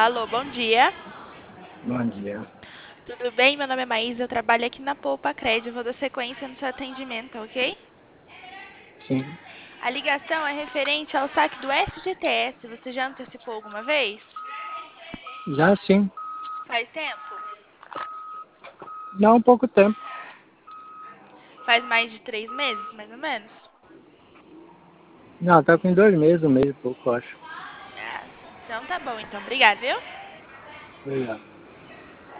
Alô, bom dia. Bom dia. Tudo bem? Meu nome é Maísa, eu trabalho aqui na Poupa Cred. Eu vou dar sequência no seu atendimento, ok? Sim, A ligação é referente ao saque do FGTS. Você já antecipou alguma vez? já sim. Faz tempo? Dá um pouco tempo. Faz mais de 3 meses, mais ou menos? Não, tá com 2 meses, 1 mês e pouco, eu acho. Ah, sim. Então tá bom, então. Obrigada, viu? Obrigado.